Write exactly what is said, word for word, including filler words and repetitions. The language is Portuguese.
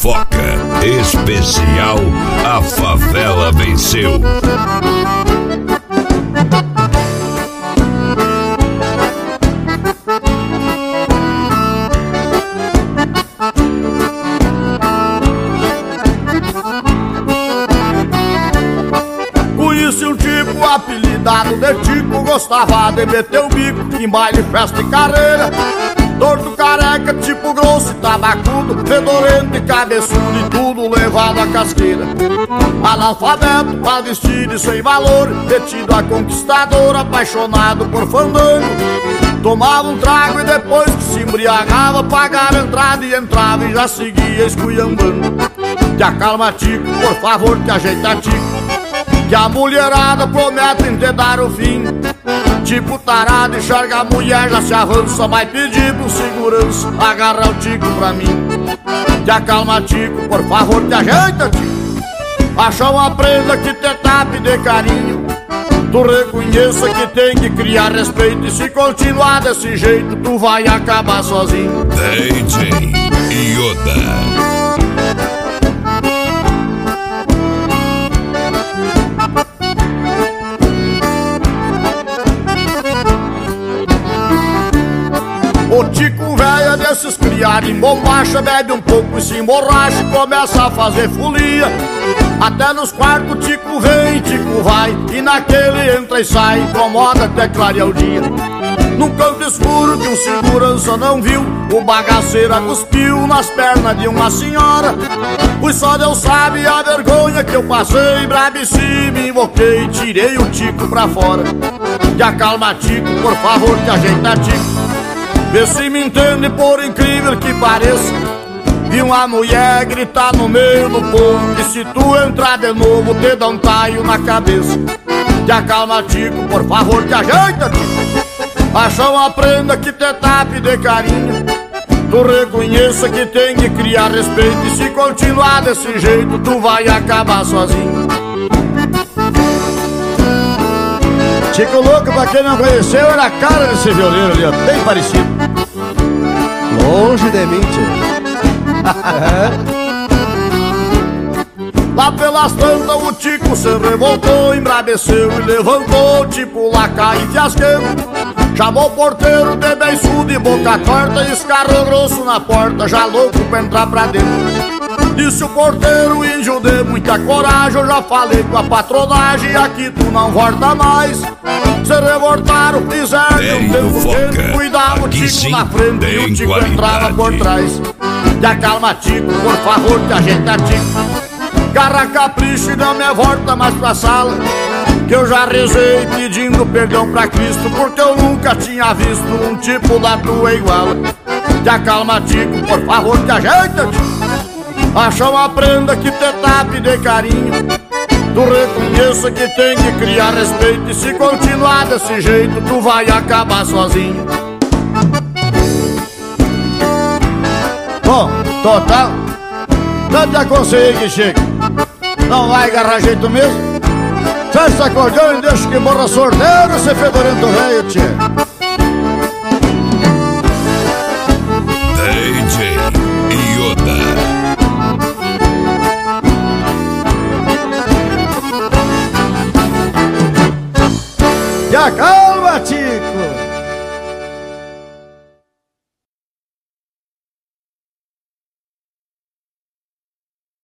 Foca, especial A Favela Venceu. Conheci um tipo apelidado de Tico, gostava de meter o bico em baile, festa e carreira. Torto, careca, tipo grosso e tabacudo, fedorento e cabeçudo e tudo levado à casqueira. Analfabeto, mal vestido e sem valor, metido a conquistador, apaixonado por fandango. Tomava um trago e depois que se embriagava, pagava a entrada e entrava e já seguia esculhambando. Te acalma, Tico, por favor, te ajeita, Tico, que a mulherada promete te dar o fim. Tipo tarado, enxerga a mulher, já se avança, vai pedir pro segurança agarrar o Tico pra mim. Te acalma, Tico, por favor, te ajeita, Tico. Acha uma prenda que te tape de carinho. Tu reconheça que tem que criar respeito, e se continuar desse jeito, tu vai acabar sozinho. D J Yoda. O Tico velho é desses criados em bombacha, bebe um pouco e se emborracha e começa a fazer folia. Até nos quartos Tico vem, Tico vai, e naquele entra e sai, incomoda até clarear o dia. Num canto escuro que um segurança não viu, o bagaceiro cuspiu nas pernas de uma senhora. Pois só Deus sabe a vergonha que eu passei, brabeci, me invoquei, tirei o Tico pra fora. Te acalma, Tico, por favor, te ajeita, Tico. Vê se me entende, por incrível que pareça. Vi uma mulher gritar no meio do povo, que se tu entrar de novo te dá um taio na cabeça. Te acalma, Tico, por favor, te ajeita, Tico. Acha uma prenda que te tape de carinho. Tu reconheça que tem que criar respeito, e se continuar desse jeito, tu vai acabar sozinho. Tico Louco, pra quem não conheceu, era a cara desse violeiro ali, ó, bem parecido. Longe de mim, tio. É. Lá pelas tantas o Tico se revoltou, embrabeceu e levantou, tipo lacaio fiasqueiro. Chamou o porteiro de beiçudo e boca torta, e escarrou grosso na porta, já louco pra entrar pra dentro. Disse o porteiro, índio de muita coragem, eu já falei com a patronagem, aqui tu não volta mais. Se revoltaram, fizeram um tempo que cuidava o Tico na frente e o Tico entrava por trás. Te acalma, Tico, por favor, te ajeita, Tico. Garra capricho e não me volta mais pra sala, que eu já rezei pedindo perdão pra Cristo, porque eu nunca tinha visto um tipo da tua igual. Te acalma, Tico, por favor, te ajeita, Tico. Acha uma prenda que te tape de carinho. Tu reconheça que tem que criar respeito, e se continuar desse jeito, tu vai acabar sozinho. Bom, total, não te aconselhei que chega. Não vai agarrar jeito mesmo. Fecha esse acordeão e deixa que morra sordeiro, esse fedorento